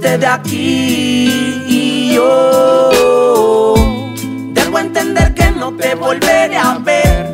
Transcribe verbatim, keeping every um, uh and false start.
vete de aquí y yo debo entender que no te volveré a ver.